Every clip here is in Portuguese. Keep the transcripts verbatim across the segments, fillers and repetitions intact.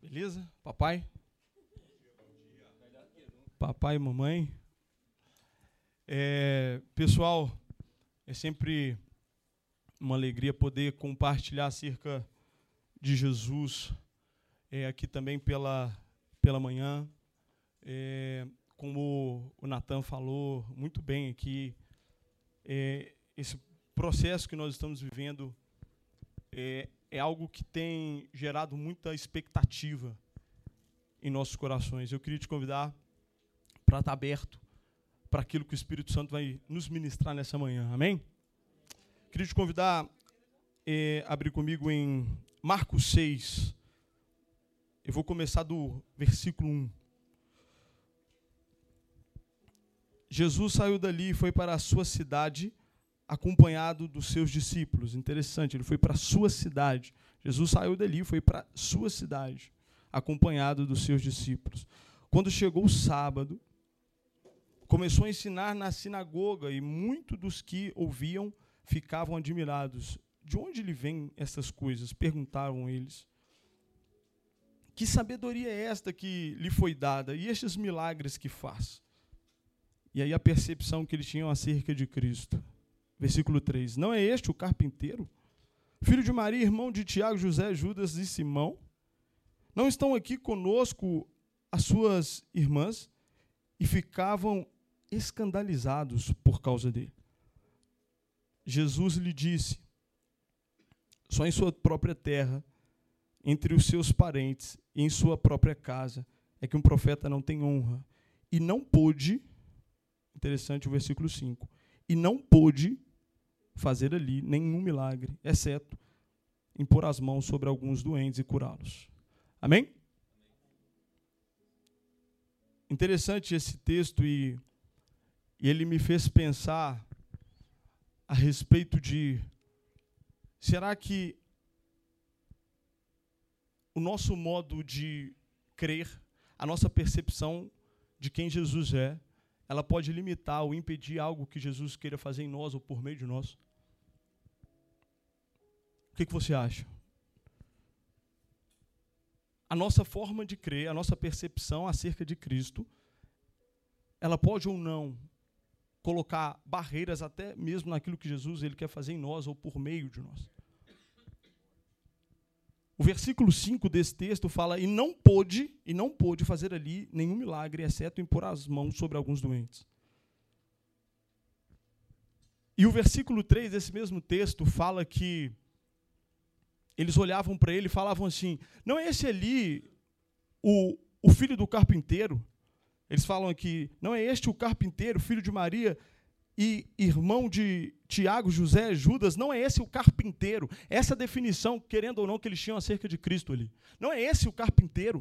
Beleza? Papai? Papai e mamãe. É, pessoal, é sempre uma alegria poder compartilhar acerca de Jesus é, aqui também pela, pela manhã. É, como o Natan falou muito bem aqui, é, esse processo que nós estamos vivendo é, é algo que tem gerado muita expectativa em nossos corações. Eu queria te convidar para estar aberto para aquilo que o Espírito Santo vai nos ministrar nessa manhã. Amém? Queria te convidar a é, abrir comigo em Marcos seis. Eu vou começar do versículo um. Jesus saiu dali e foi para a sua cidade, acompanhado dos seus discípulos. Interessante, ele foi para a sua cidade. Jesus saiu dali e foi para a sua cidade, acompanhado dos seus discípulos. Quando chegou o sábado, começou a ensinar na sinagoga, e muitos dos que ouviam ficavam admirados. De onde lhe vêm essas coisas? Perguntaram eles. Que sabedoria é esta que lhe foi dada? E estes milagres que faz? E aí a percepção que eles tinham acerca de Cristo. Versículo três. Não é este o carpinteiro? Filho de Maria, irmão de Tiago, José, Judas e Simão? Não estão aqui conosco as suas irmãs? E ficavam escandalizados por causa dele. Jesus lhe disse: só em sua própria terra, entre os seus parentes e em sua própria casa, é que um profeta não tem honra. E não pôde, interessante o versículo cinco, e não pôde fazer ali nenhum milagre, exceto impor as mãos sobre alguns doentes e curá-los. Amém? Interessante esse texto, e, e ele me fez pensar a respeito de, será que o nosso modo de crer, a nossa percepção de quem Jesus é, ela pode limitar ou impedir algo que Jesus queira fazer em nós ou por meio de nós? O que, que você acha? A nossa forma de crer, a nossa percepção acerca de Cristo, ela pode ou não colocar barreiras até mesmo naquilo que Jesus ele quer fazer em nós ou por meio de nós. O versículo cinco desse texto fala, e não pôde, e não pôde fazer ali nenhum milagre, exceto impor as mãos sobre alguns doentes. E o versículo três desse mesmo texto fala que eles olhavam para ele e falavam assim, não é esse ali o, o filho do carpinteiro? Eles falam aqui, não é este o carpinteiro, filho de Maria e irmão de Tiago, José, Judas? Não é esse o carpinteiro? Essa definição, querendo ou não, que eles tinham acerca de Cristo ali. Não é esse o carpinteiro?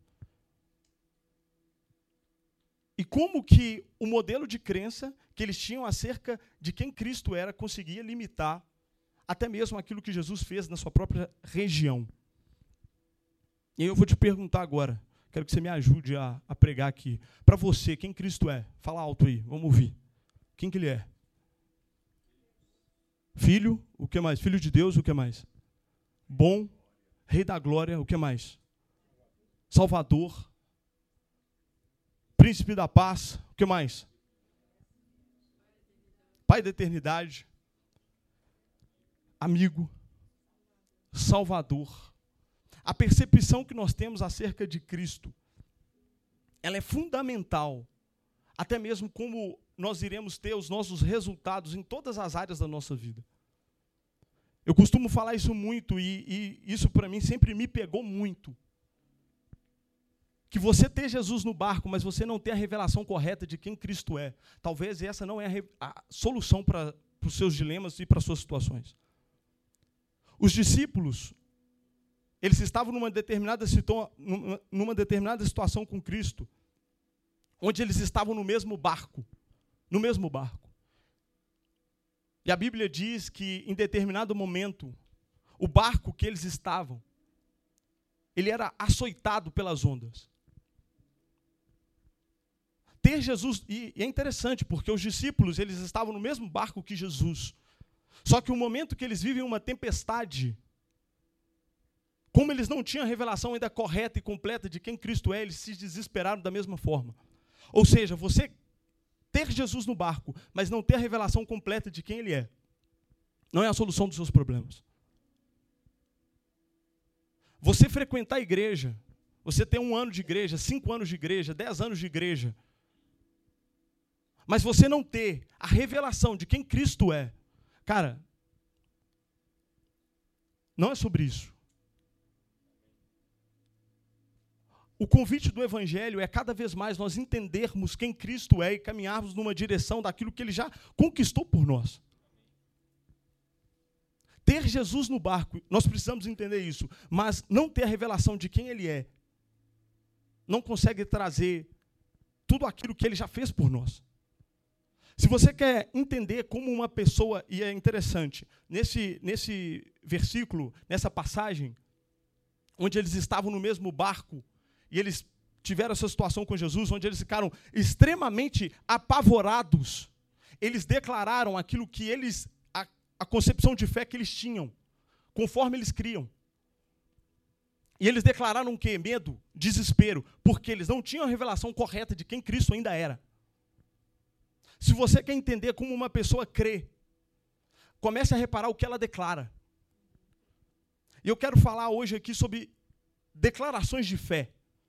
E como que o modelo de crença que eles tinham acerca de quem Cristo era conseguia limitar até mesmo aquilo que Jesus fez na sua própria região? E eu vou te perguntar agora, quero que você me ajude a, a pregar aqui. Para você, quem Cristo é? Fala alto aí, vamos ouvir. Quem que ele é? Filho, o que mais? Filho de Deus, o que mais? Bom, Rei da Glória, o que mais? Salvador, Príncipe da Paz, o que mais? Pai da eternidade, amigo, Salvador. A percepção que nós temos acerca de Cristo, ela é fundamental, até mesmo como nós iremos ter os nossos resultados em todas as áreas da nossa vida. Eu costumo falar isso muito, e, e isso para mim sempre me pegou muito. Que você ter Jesus no barco, mas você não ter a revelação correta de quem Cristo é, talvez essa não é a, re, a solução para os seus dilemas e para as suas situações. Os discípulos, eles estavam numa determinada, situa- numa, numa determinada situação com Cristo, onde eles estavam no mesmo barco, no mesmo barco. E a Bíblia diz que, em determinado momento, o barco que eles estavam, ele era açoitado pelas ondas. Ter Jesus, e é interessante, porque os discípulos, eles estavam no mesmo barco que Jesus. Só que o momento que eles vivem uma tempestade, como eles não tinham a revelação ainda correta e completa de quem Cristo é, eles se desesperaram da mesma forma. Ou seja, você ter Jesus no barco, mas não ter a revelação completa de quem Ele é, não é a solução dos seus problemas. Você frequentar a igreja, você ter um ano de igreja, cinco anos de igreja, dez anos de igreja, mas você não ter a revelação de quem Cristo é, cara, não é sobre isso. O convite do Evangelho é cada vez mais nós entendermos quem Cristo é e caminharmos numa direção daquilo que Ele já conquistou por nós. Ter Jesus no barco, nós precisamos entender isso, mas não ter a revelação de quem Ele é, não consegue trazer tudo aquilo que Ele já fez por nós. Se você quer entender como uma pessoa, e é interessante, nesse, nesse versículo, nessa passagem, onde eles estavam no mesmo barco, e eles tiveram essa situação com Jesus, onde eles ficaram extremamente apavorados, eles declararam aquilo que eles, a, a concepção de fé que eles tinham, conforme eles criam. E eles declararam o quê? Medo, desespero, porque eles não tinham a revelação correta de quem Cristo ainda era. Se você quer entender como uma pessoa crê, comece a reparar o que ela declara. E eu quero falar hoje aqui sobre declarações de fé.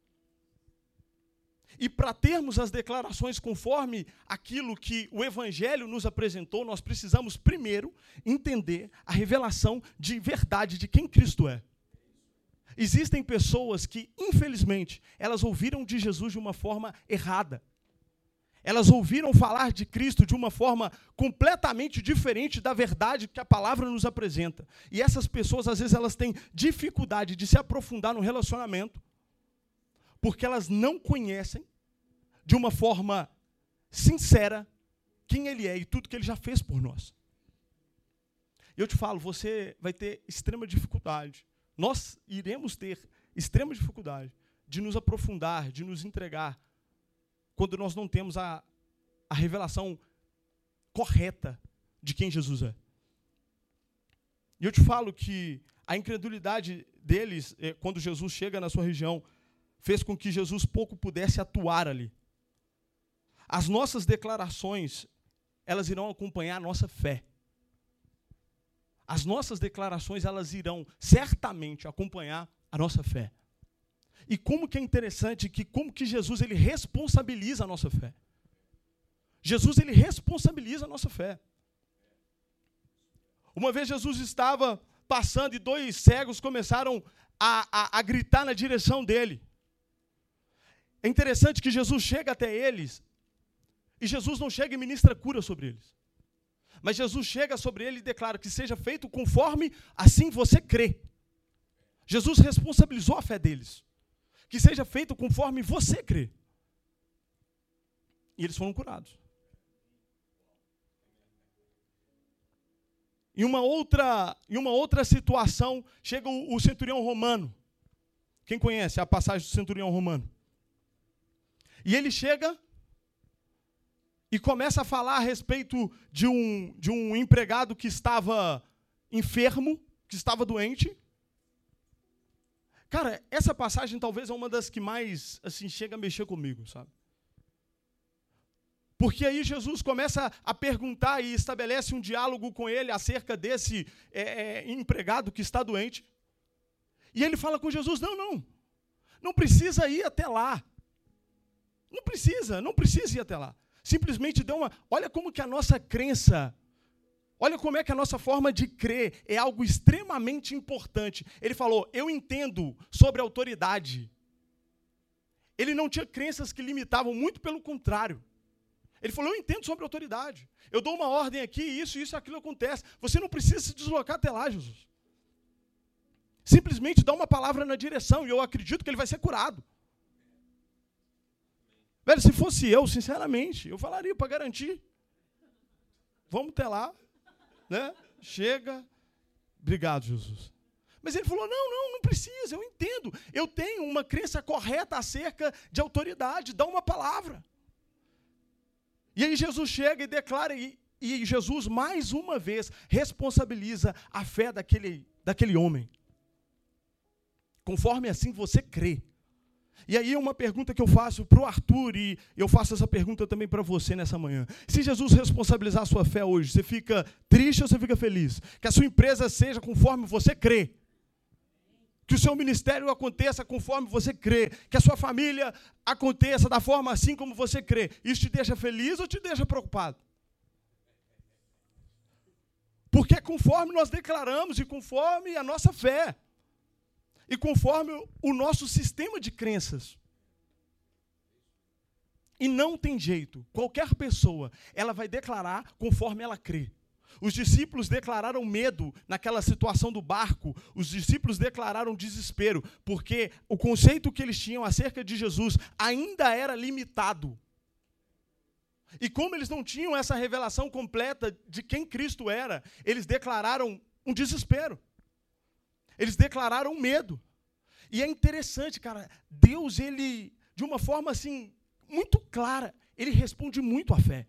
E para termos as declarações conforme aquilo que o Evangelho nos apresentou, nós precisamos primeiro entender a revelação de verdade de quem Cristo é. Existem pessoas que, infelizmente, elas ouviram de Jesus de uma forma errada. Elas ouviram falar de Cristo de uma forma completamente diferente da verdade que a palavra nos apresenta. E essas pessoas, às vezes, elas têm dificuldade de se aprofundar no relacionamento, porque elas não conhecem de uma forma sincera quem Ele é e tudo que Ele já fez por nós. Eu te falo, você vai ter extrema dificuldade, nós iremos ter extrema dificuldade de nos aprofundar, de nos entregar, quando nós não temos a, a revelação correta de quem Jesus é. E eu te falo que a incredulidade deles, eh, quando Jesus chega na sua região, fez com que Jesus pouco pudesse atuar ali. As nossas declarações, elas irão acompanhar a nossa fé. As nossas declarações, elas irão certamente acompanhar a nossa fé. E como que é interessante que como que Jesus ele responsabiliza a nossa fé. Jesus ele responsabiliza a nossa fé. Uma vez Jesus estava passando e dois cegos começaram a, a, a gritar na direção dele. É interessante que Jesus chega até eles e Jesus não chega e ministra cura sobre eles. Mas Jesus chega sobre ele e declara que seja feito conforme assim você crê. Jesus responsabilizou a fé deles. Que seja feito conforme você crê. E eles foram curados. Em uma outra, em uma outra situação, chega o, o centurião romano. Quem conhece a passagem do centurião romano? E ele chega e começa a falar a respeito de um, de um empregado que estava enfermo, que estava doente. Cara, essa passagem talvez é uma das que mais assim, chega a mexer comigo, sabe? Porque aí Jesus começa a perguntar e estabelece um diálogo com ele acerca desse é, é, empregado que está doente. E ele fala com Jesus, não, não, não precisa ir até lá. Não precisa, não precisa ir até lá. Simplesmente dê uma... Olha como que a nossa crença, olha como é que a nossa forma de crer é algo extremamente importante. Ele falou, eu entendo sobre a autoridade. Ele não tinha crenças que limitavam, muito pelo contrário. Ele falou, eu entendo sobre a autoridade. Eu dou uma ordem aqui, isso, isso, aquilo acontece. Você não precisa se deslocar até lá, Jesus. Simplesmente dá uma palavra na direção e eu acredito que ele vai ser curado. Velho, se fosse eu, sinceramente, eu falaria para garantir. Vamos até lá, né? Chega. Obrigado, Jesus. Mas ele falou, não, não, não precisa, eu entendo. Eu tenho uma crença correta acerca de autoridade, dá uma palavra. E aí Jesus chega e declara, e, e Jesus, mais uma vez, responsabiliza a fé daquele, daquele homem. Conforme assim você crê. E aí uma pergunta que eu faço para o Arthur, e eu faço essa pergunta também para você nessa manhã. Se Jesus responsabilizar a sua fé hoje, você fica triste ou você fica feliz? Que a sua empresa seja conforme você crê. Que o seu ministério aconteça conforme você crê. Que a sua família aconteça da forma assim como você crê. Isso te deixa feliz ou te deixa preocupado? Porque é conforme nós declaramos e conforme a nossa fé. E conforme o nosso sistema de crenças. E não tem jeito. Qualquer pessoa, ela vai declarar conforme ela crê. Os discípulos declararam medo naquela situação do barco. Os discípulos declararam desespero, porque o conceito que eles tinham acerca de Jesus ainda era limitado. E como eles não tinham essa revelação completa de quem Cristo era, eles declararam um desespero. Eles declararam medo. E é interessante, cara, Deus, ele, de uma forma assim, muito clara, ele responde muito à fé.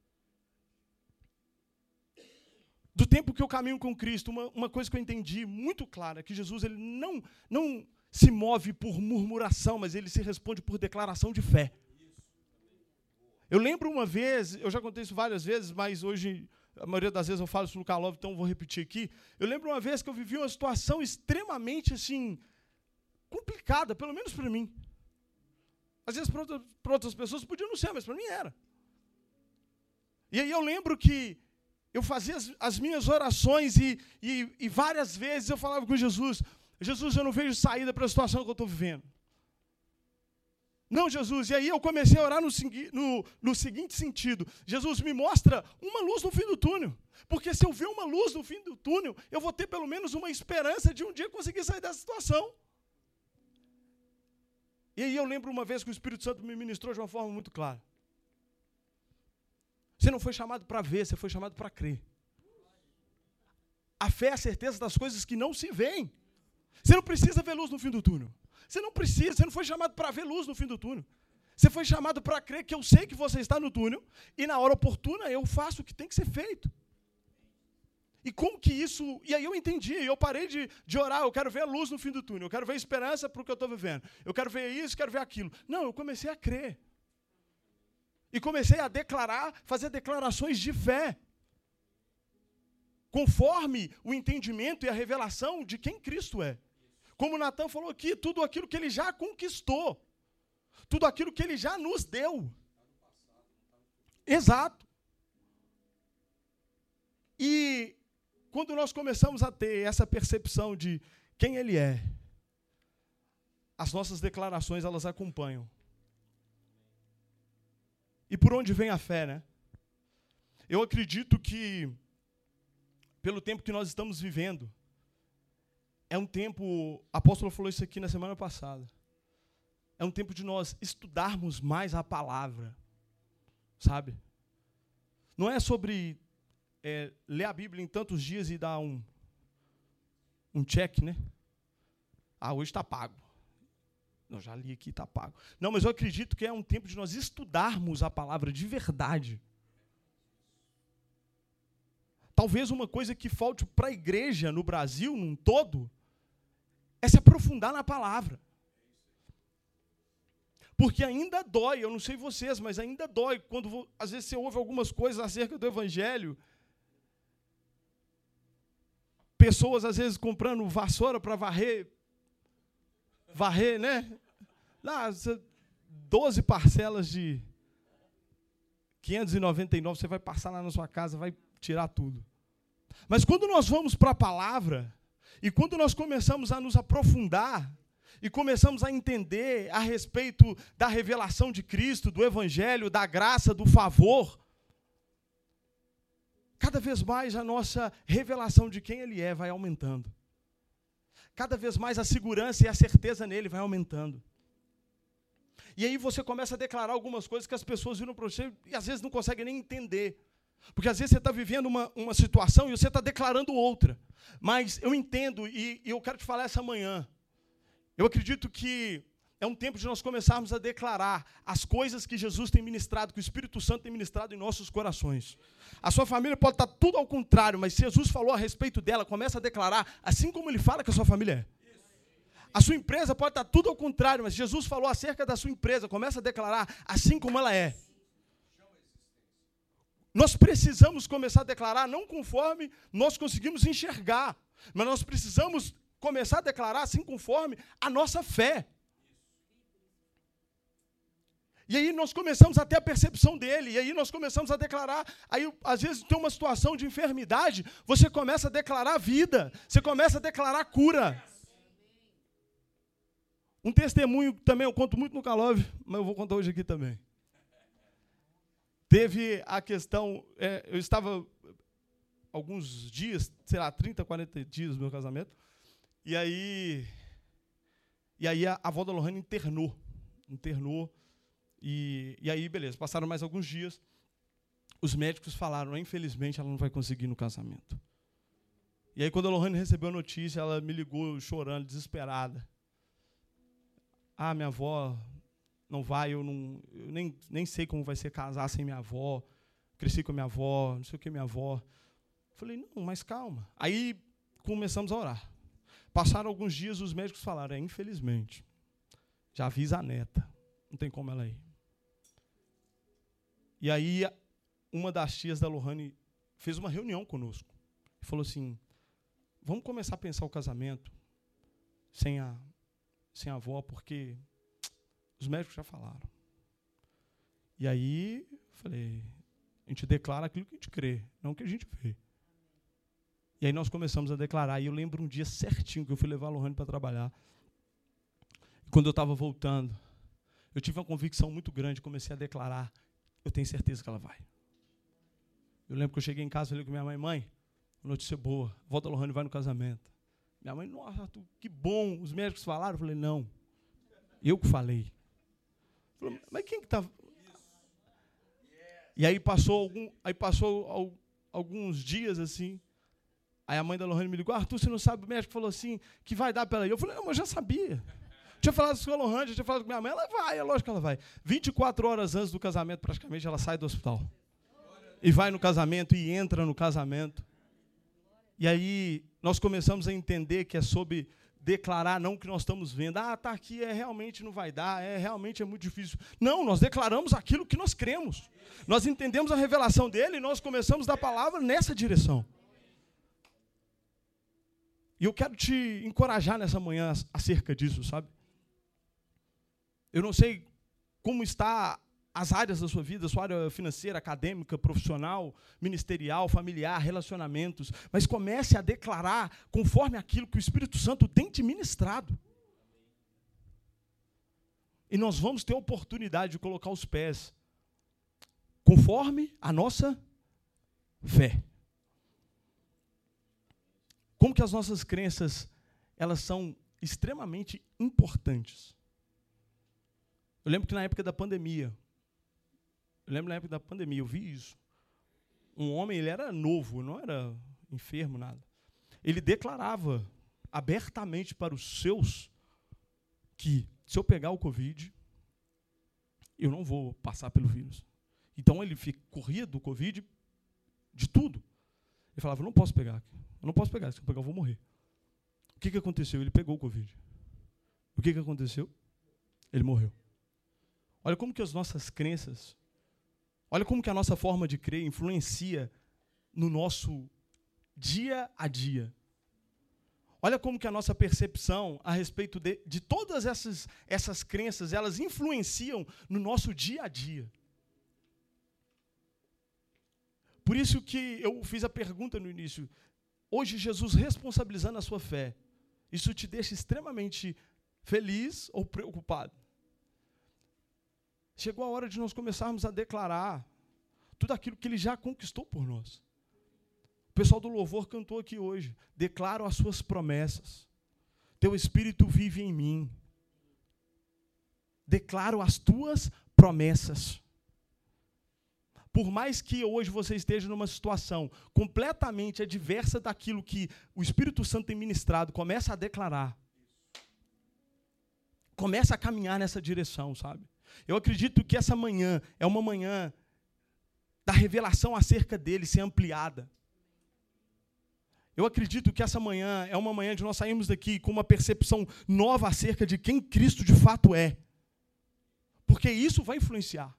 Do tempo que eu caminho com Cristo, uma, uma coisa que eu entendi muito clara, é que Jesus ele não, não se move por murmuração, mas ele se responde por declaração de fé. Eu lembro uma vez, eu já contei isso várias vezes, mas hoje, a maioria das vezes eu falo isso no Calov, então vou repetir aqui. Eu lembro uma vez que eu vivi uma situação extremamente, assim, complicada, pelo menos para mim. Às vezes para outra, para outras pessoas podia não ser, mas para mim era. E aí eu lembro que eu fazia as, as minhas orações e, e, e várias vezes eu falava com Jesus, Jesus, eu não vejo saída para a situação que eu estou vivendo. Não, Jesus, e aí eu comecei a orar no, no, no seguinte sentido, Jesus, me mostra uma luz no fim do túnel, porque se eu ver uma luz no fim do túnel, eu vou ter pelo menos uma esperança de um dia conseguir sair dessa situação. E aí eu lembro uma vez que o Espírito Santo me ministrou de uma forma muito clara. Você não foi chamado para ver, você foi chamado para crer. A fé é a certeza das coisas que não se veem. Você não precisa ver luz no fim do túnel. Você não precisa, você não foi chamado para ver luz no fim do túnel. Você foi chamado para crer que eu sei que você está no túnel e na hora oportuna eu faço o que tem que ser feito. E como que isso... E aí eu entendi, eu parei de, de orar, eu quero ver a luz no fim do túnel, eu quero ver a esperança para o que eu estou vivendo, eu quero ver isso, quero ver aquilo. Não, eu comecei a crer. E comecei a declarar, fazer declarações de fé. Conforme o entendimento e a revelação de quem Cristo é. Como o Natan falou aqui, tudo aquilo que ele já conquistou. Tudo aquilo que ele já nos deu. Exato. E quando nós começamos a ter essa percepção de quem ele é, as nossas declarações, elas acompanham. E por onde vem a fé, né? Eu acredito que, pelo tempo que nós estamos vivendo, é um tempo, o apóstolo falou isso aqui na semana passada, é um tempo de nós estudarmos mais a palavra, sabe? Não é sobre é, ler a Bíblia em tantos dias e dar um, um check, né? Ah, hoje está pago. Não, já li aqui, está pago. Não, mas eu acredito que é um tempo de nós estudarmos a palavra de verdade. Talvez uma coisa que falte para a igreja no Brasil, num todo, é se aprofundar na palavra. Porque ainda dói, eu não sei vocês, mas ainda dói, quando às vezes você ouve algumas coisas acerca do Evangelho, pessoas às vezes comprando vassoura para varrer, varrer, né? Lá, doze parcelas de quinhentos e noventa e nove, você vai passar lá na sua casa, vai tirar tudo. Mas quando nós vamos para a palavra, e quando nós começamos a nos aprofundar, e começamos a entender a respeito da revelação de Cristo, do Evangelho, da graça, do favor, cada vez mais a nossa revelação de quem Ele é vai aumentando. Cada vez mais a segurança e a certeza nele vai aumentando. E aí você começa a declarar algumas coisas que as pessoas viram para você e às vezes não conseguem nem entender. Porque às vezes você está vivendo uma, uma situação e você está declarando outra. Mas eu entendo e, e eu quero te falar essa manhã. Eu acredito que é um tempo de nós começarmos a declarar as coisas que Jesus tem ministrado, que o Espírito Santo tem ministrado em nossos corações. A sua família pode estar tudo ao contrário, mas se Jesus falou a respeito dela, começa a declarar assim como ele fala que a sua família é. A sua empresa pode estar tudo ao contrário, mas Jesus falou acerca da sua empresa. Começa a declarar assim como ela é. Nós precisamos começar a declarar não conforme nós conseguimos enxergar, mas nós precisamos começar a declarar assim conforme a nossa fé. E aí nós começamos a ter a percepção dele, e aí nós começamos a declarar, aí às vezes tem uma situação de enfermidade, você começa a declarar vida, você começa a declarar cura. Um testemunho também, eu conto muito no Calove, mas eu vou contar hoje aqui também. Teve a questão, é, eu estava alguns dias, sei lá, trinta, quarenta dias no meu casamento, e aí, e aí a, a avó da Lohane internou, internou, e, e aí, beleza, passaram mais alguns dias, os médicos falaram, infelizmente, ela não vai conseguir ir no casamento. E aí, quando a Lohane recebeu a notícia, ela me ligou chorando, desesperada. Ah, minha avó não vai, eu, não, eu nem, nem sei como vai ser casar sem minha avó, cresci com a minha avó, não sei o que minha avó. Falei, não, mas calma. Aí começamos a orar. Passaram alguns dias, os médicos falaram, é, infelizmente, já avisa a neta, não tem como ela ir. E aí, uma das tias da Lohane fez uma reunião conosco. E falou assim, vamos começar a pensar o casamento sem a, sem a avó, porque os médicos já falaram. E aí, falei, a gente declara aquilo que a gente crê, não o que a gente vê. E aí nós começamos a declarar. E eu lembro um dia certinho que eu fui levar a Lohane para trabalhar. E quando eu estava voltando, eu tive uma convicção muito grande, comecei a declarar, eu tenho certeza que ela vai. Eu lembro que eu cheguei em casa e falei com minha mãe, mãe, notícia boa, a avó da Lohane vai no casamento. Minha mãe, nossa, que bom, os médicos falaram. Eu falei, não, eu que falei. Falei, mas quem que está... E aí passou, algum, aí passou alguns dias assim, aí a mãe da Lohane me ligou, Arthur, você não sabe, o médico falou assim, que vai dar para ela ir. Eu falei, não, mas eu já sabia. Tinha falado isso com a Lohane, já tinha falado com minha mãe, ela vai, é lógico que ela vai. vinte e quatro horas antes do casamento, praticamente, ela sai do hospital. E vai no casamento, e entra no casamento. E aí, nós começamos a entender que é sobre declarar não o que nós estamos vendo. Ah, tá aqui, é realmente não vai dar, é realmente é muito difícil. Não, nós declaramos aquilo que nós cremos. Nós entendemos a revelação dele e nós começamos a dar palavra nessa direção. E eu quero te encorajar nessa manhã acerca disso, sabe? Eu não sei como está as áreas da sua vida, sua área financeira, acadêmica, profissional, ministerial, familiar, relacionamentos, mas comece a declarar conforme aquilo que o Espírito Santo tem te ministrado. E nós vamos ter a oportunidade de colocar os pés conforme a nossa fé. Como que as nossas crenças, elas são extremamente importantes. Eu lembro que na época da pandemia, eu lembro na época da pandemia, eu vi isso. Um homem, ele era novo, não era enfermo, nada. Ele declarava abertamente para os seus que, se eu pegar o Covid, eu não vou passar pelo vírus. Então, ele fica, corria do Covid de tudo. Ele falava, eu não posso pegar, eu não posso pegar, se eu pegar eu vou morrer. O que, que aconteceu? Ele pegou o Covid. O que, que aconteceu? Ele morreu. Olha como que as nossas crenças, olha como que a nossa forma de crer influencia no nosso dia a dia. Olha como que a nossa percepção a respeito de, de todas essas, essas crenças, elas influenciam no nosso dia a dia. Por isso que eu fiz a pergunta no início. Hoje, Jesus responsabilizando a sua fé, isso te deixa extremamente feliz ou preocupado? Chegou a hora de nós começarmos a declarar tudo aquilo que Ele já conquistou por nós. O pessoal do louvor cantou aqui hoje. Declaro as suas promessas. Teu Espírito vive em mim. Declaro as tuas promessas. Por mais que hoje você esteja numa situação completamente adversa daquilo que o Espírito Santo tem ministrado, começa a declarar. Começa a caminhar nessa direção, sabe? Eu acredito que essa manhã é uma manhã da revelação acerca dele ser ampliada. Eu Eu acredito que essa manhã é uma manhã de nós sairmos daqui com uma percepção nova acerca de quem Cristo de fato é. Porque isso vai influenciar.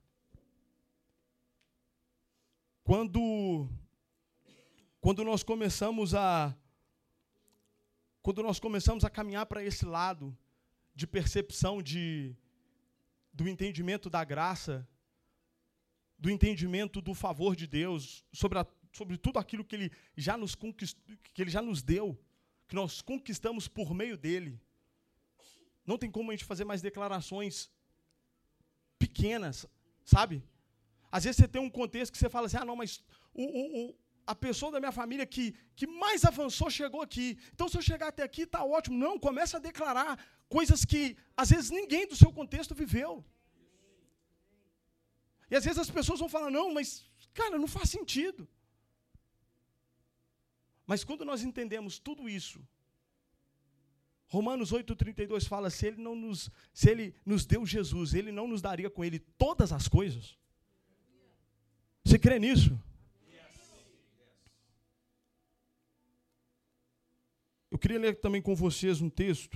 Quando, quando nós começamos a quando nós começamos a caminhar para esse lado de percepção de, do entendimento da graça, do entendimento do favor de Deus, sobre, a, sobre tudo aquilo que Ele já nos conquistou, que Ele já nos deu, que nós conquistamos por meio dEle. Não tem como a gente fazer mais declarações pequenas, sabe? Às vezes você tem um contexto que você fala assim, ah, não, mas o, o, o, a pessoa da minha família que, que mais avançou chegou aqui. Então, se eu chegar até aqui, está ótimo. Não, começa a declarar coisas que, às vezes, ninguém do seu contexto viveu. E, às vezes, as pessoas vão falar, não, mas, cara, não faz sentido. Mas, quando nós entendemos tudo isso, Romanos oito, trinta e dois fala, se ele, não nos, se ele nos deu Jesus, Ele não nos daria com Ele todas as coisas. Você crê nisso? Eu queria ler também com vocês um texto.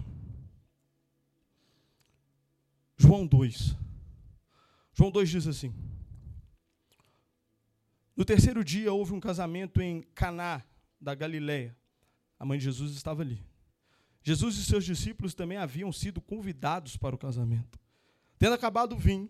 João dois. João dois diz assim. No terceiro dia houve um casamento em Caná da Galileia. A mãe de Jesus estava ali. Jesus e seus discípulos também haviam sido convidados para o casamento. Tendo acabado o vinho,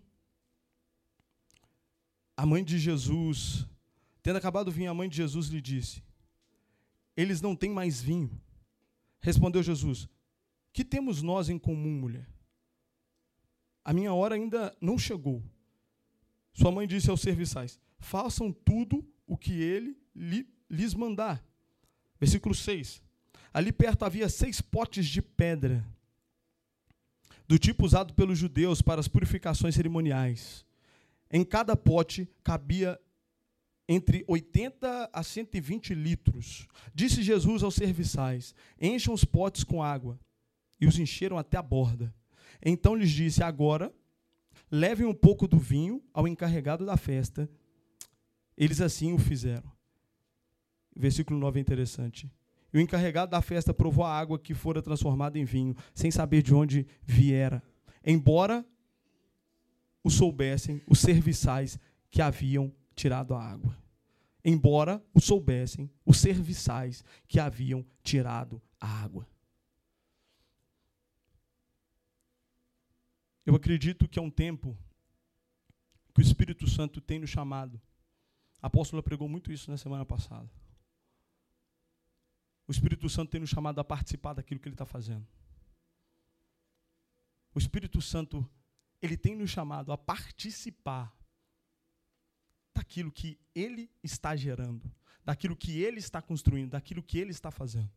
a mãe de Jesus, tendo acabado o vinho, a mãe de Jesus lhe disse, eles não têm mais vinho. Respondeu Jesus, que temos nós em comum, mulher? A minha hora ainda não chegou. Sua mãe disse aos serviçais, façam tudo o que ele lhe, lhes mandar. Versículo seis. Ali perto havia seis potes de pedra, do tipo usado pelos judeus para as purificações cerimoniais. Em cada pote cabia entre oitenta a cento e vinte litros. Disse Jesus aos serviçais, encham os potes com água. E os encheram até a borda. Então lhes disse, agora, levem um pouco do vinho ao encarregado da festa. Eles assim o fizeram. Versículo nove é interessante. E o encarregado da festa provou a água que fora transformada em vinho, sem saber de onde viera. Embora o soubessem os serviçais que haviam tirado a água. Embora o soubessem os serviçais que haviam tirado a água. Eu acredito que é um tempo que o Espírito Santo tem nos chamado. A apóstola pregou muito isso na semana passada. O Espírito Santo tem nos chamado a participar daquilo que Ele está fazendo. O Espírito Santo, Ele tem nos chamado a participar daquilo que Ele está gerando, daquilo que Ele está construindo, daquilo que Ele está fazendo.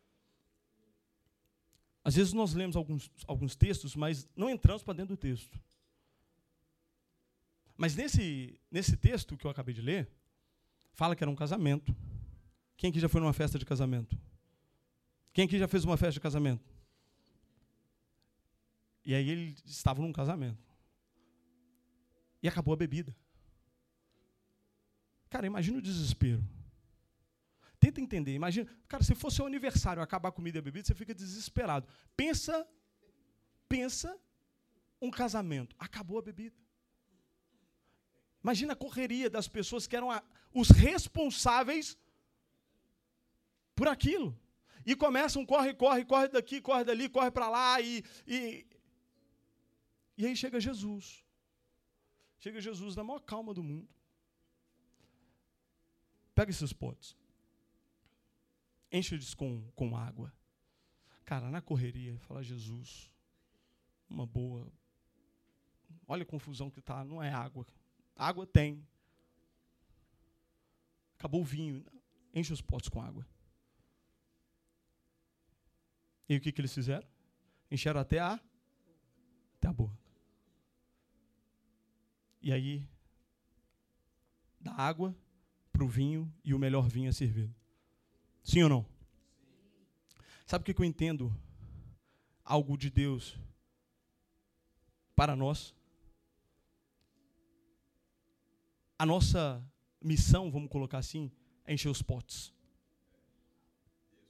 Às vezes nós lemos alguns, alguns textos, mas não entramos para dentro do texto. Mas nesse, nesse texto que eu acabei de ler, fala que era um casamento. Quem aqui já foi numa festa de casamento? Quem aqui já fez uma festa de casamento? E aí eles estavam num casamento. E acabou a bebida. Cara, imagina o desespero. Tenta entender, imagina, cara, se fosse seu aniversário, acabar a comida e a bebida, você fica desesperado. Pensa, pensa um casamento, acabou a bebida. Imagina a correria das pessoas que eram a, os responsáveis por aquilo. E começam, corre, corre, corre daqui, corre dali, corre para lá, e, e, e aí chega Jesus. Chega Jesus na maior calma do mundo. Pega esses potes. Enche-os com, com água. Cara, na correria, fala, Jesus, uma boa. Olha a confusão que está, não é água. Água tem. Acabou o vinho. Enche os potes com água. E o que, que eles fizeram? Encheram até a, até a boca. E aí, da água para o vinho, e o melhor vinho é servido. Sim ou não? Sabe o que eu entendo? Algo de Deus para nós. A nossa missão, vamos colocar assim, é encher os potes.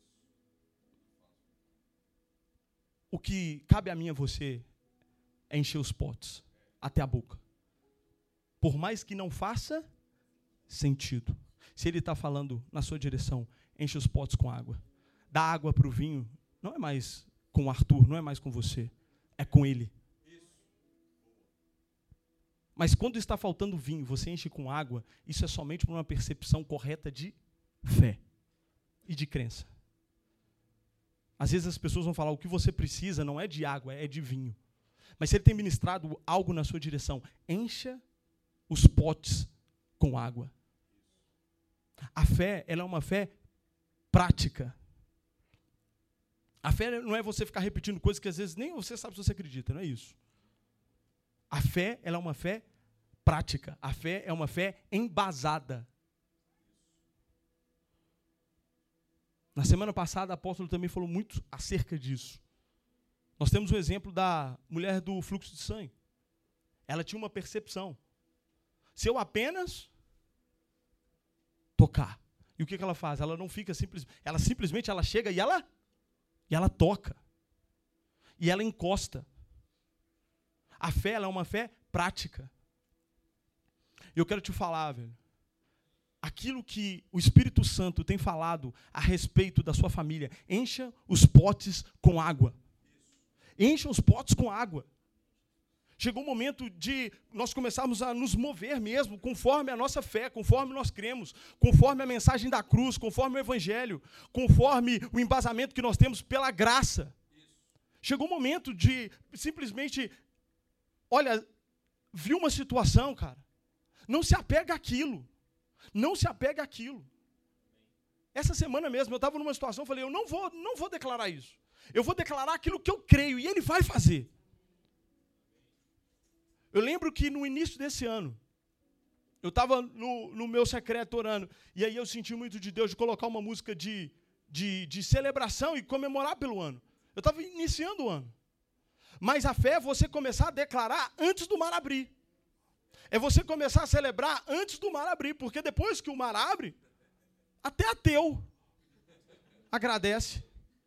o que cabe a mim e a você é encher os potes até a boca. Por mais que não faça sentido. Se ele está falando na sua direção, enche os potes com água. Dá água para o vinho, não é mais com o Arthur, não é mais com você, é com ele. Mas quando está faltando vinho, você enche com água, isso é somente por uma percepção correta de fé e de crença. Às vezes as pessoas vão falar, o que você precisa não é de água, é de vinho. Mas se ele tem ministrado algo na sua direção, encha os potes com água. A fé, ela é uma fé prática. A fé não é você ficar repetindo coisas que às vezes nem você sabe se você acredita, não é isso. A fé, ela é uma fé prática. A fé é uma fé embasada. Na semana passada, o apóstolo também falou muito acerca disso. Nós temos o exemplo da mulher do fluxo de sangue. Ela tinha uma percepção. Se eu apenas tocar. E o que, que ela faz? Ela não fica simplesmente... Ela simplesmente ela chega e ela, e ela toca. E ela encosta. A fé ela é uma fé prática. E eu quero te falar, velho. Aquilo que o Espírito Santo tem falado a respeito da sua família, encha os potes com água. Encha os potes com água. Chegou o momento de nós começarmos a nos mover mesmo, conforme a nossa fé, conforme nós cremos, conforme a mensagem da cruz, conforme o Evangelho, conforme o embasamento que nós temos pela graça. Chegou o momento de simplesmente, olha, viu uma situação, cara, não se apega àquilo. Não se apega àquilo. Essa semana mesmo, eu estava numa situação, falei, eu não vou, não vou declarar isso. Eu vou declarar aquilo que eu creio, e ele vai fazer. Eu lembro que no início desse ano, eu estava no, no meu secreto orando, e aí eu senti muito de Deus de colocar uma música de, de, de celebração e comemorar pelo ano. Eu estava iniciando o ano. Mas a fé é você começar a declarar antes do mar abrir. É você começar a celebrar antes do mar abrir, porque depois que o mar abre, até ateu agradece.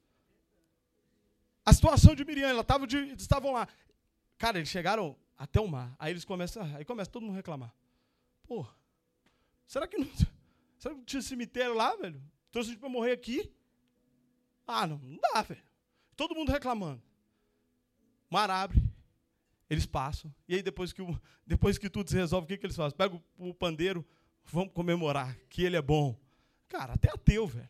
A situação de Miriam, ela tava de, eles estavam lá. Cara, eles chegaram até o mar. Aí eles começam, aí começa todo mundo a reclamar. Pô, será que não, será que não tinha cemitério lá, velho? Trouxe a gente para morrer aqui? Ah, não, não dá, velho. Todo mundo reclamando. O mar abre. Eles passam. E aí, depois que, o, depois que tudo se resolve, o que, que eles fazem? Pegam o, o pandeiro, vamos comemorar que ele é bom. Cara, até ateu, velho.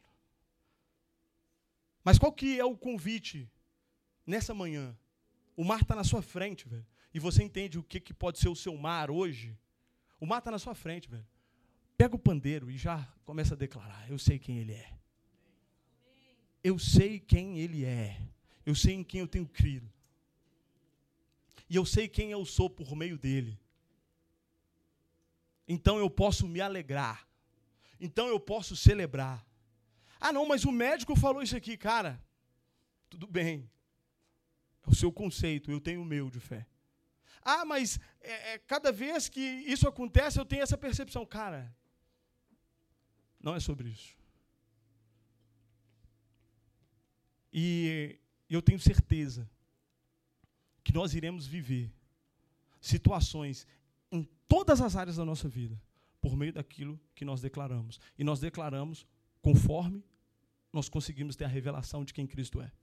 Mas qual que é o convite nessa manhã? O mar está na sua frente, velho. E você entende o que, que pode ser o seu mar hoje? O mar está na sua frente, velho. Pega o pandeiro e já começa a declarar. Eu sei quem ele é. Eu sei quem ele é. Eu sei em quem eu tenho crido. E eu sei quem eu sou por meio dele. Então eu posso me alegrar. Então eu posso celebrar. Ah, não, mas o médico falou isso aqui, cara. Tudo bem. É o seu conceito, eu tenho o meu de fé. Ah, mas é, é, cada vez que isso acontece, eu tenho essa percepção. Cara, não é sobre isso. E eu tenho certeza que nós iremos viver situações em todas as áreas da nossa vida, por meio daquilo que nós declaramos. E nós declaramos conforme nós conseguimos ter a revelação de quem Cristo é.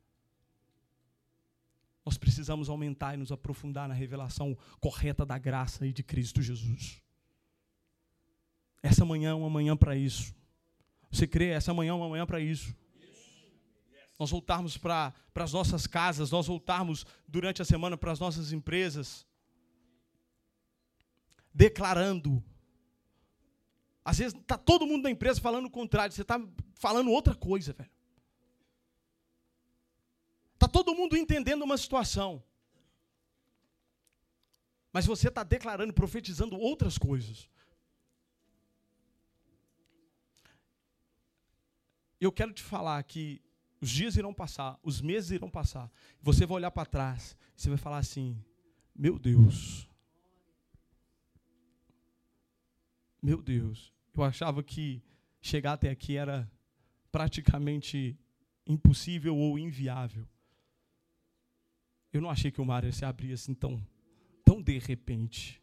Nós precisamos aumentar e nos aprofundar na revelação correta da graça e de Cristo Jesus. Essa manhã é uma manhã para isso. Você crê? Essa manhã é uma manhã para isso. Nós voltarmos para as nossas casas, nós voltarmos durante a semana para as nossas empresas, declarando. Às vezes está todo mundo na empresa falando o contrário, você está falando outra coisa, velho. Está todo mundo entendendo uma situação, mas você está declarando, profetizando outras coisas. Eu quero te falar que os dias irão passar, os meses irão passar. Você vai olhar para trás, você vai falar assim, meu Deus, meu Deus, eu achava que chegar até aqui era praticamente impossível ou inviável. Eu não achei que o mar ia se abrir assim tão, tão de repente.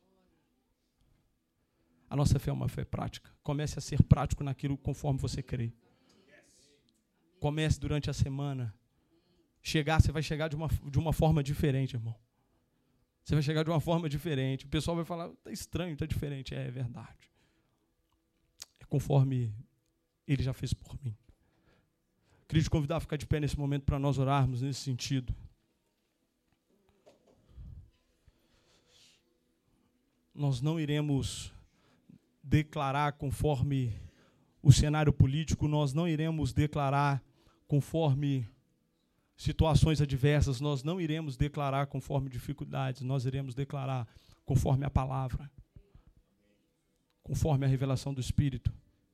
A nossa fé é uma fé prática. Comece a ser prático naquilo conforme você crê. Comece durante a semana. Chegar, você vai chegar de uma, de uma forma diferente, irmão. Você vai chegar de uma forma diferente. O pessoal vai falar, está estranho, está diferente. É, é verdade. É conforme Ele já fez por mim. Queria te convidar a ficar de pé nesse momento para nós orarmos nesse sentido. Nós não iremos declarar conforme o cenário político, nós não iremos declarar conforme situações adversas, nós não iremos declarar conforme dificuldades, nós iremos declarar conforme a palavra, conforme a revelação do Espírito.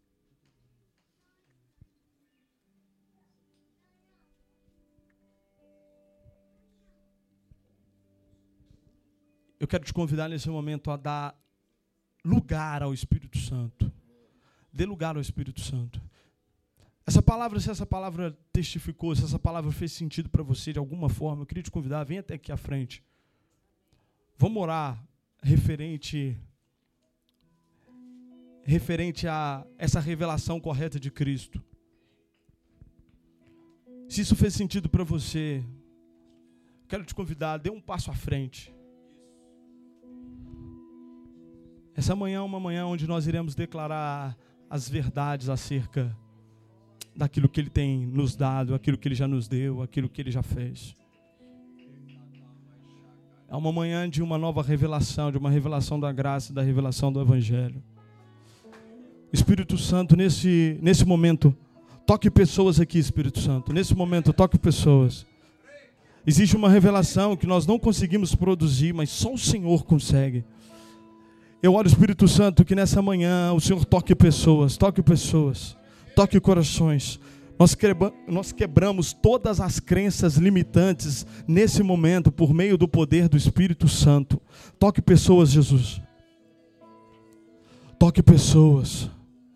Eu quero te convidar nesse momento a dar lugar ao Espírito Santo. Dê lugar ao Espírito Santo. Essa palavra, se essa palavra testificou, se essa palavra fez sentido para você de alguma forma, eu queria te convidar, vem até aqui à frente. Vamos orar referente, referente a essa revelação correta de Cristo. Se isso fez sentido para você, quero te convidar, dê um passo à frente. Essa manhã é uma manhã onde nós iremos declarar as verdades acerca daquilo que Ele tem nos dado, aquilo que Ele já nos deu, aquilo que Ele já fez. É uma manhã de uma nova revelação, de uma revelação da graça, da revelação do Evangelho. Espírito Santo, nesse, nesse momento, toque pessoas aqui, Espírito Santo. Nesse momento, toque pessoas. Existe uma revelação que nós não conseguimos produzir, mas só o Senhor consegue. Eu oro, Espírito Santo, que nessa manhã o Senhor toque pessoas, toque pessoas, toque corações. Nós, quebra, nós quebramos todas as crenças limitantes nesse momento por meio do poder do Espírito Santo. Toque pessoas, Jesus. Toque pessoas.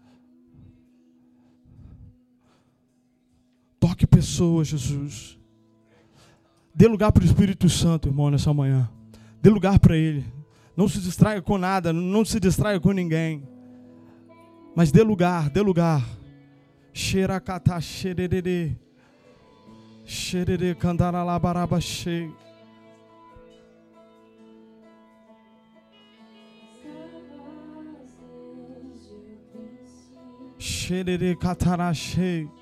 Toque pessoas, Jesus. Dê lugar para o Espírito Santo, irmão, nessa manhã. Dê lugar para Ele. Não se distraia com nada, não se distraia com ninguém. Mas dê lugar, dê lugar. Xerakata xererê. Xererê candaralabaraba xê. Xererê cataraxê.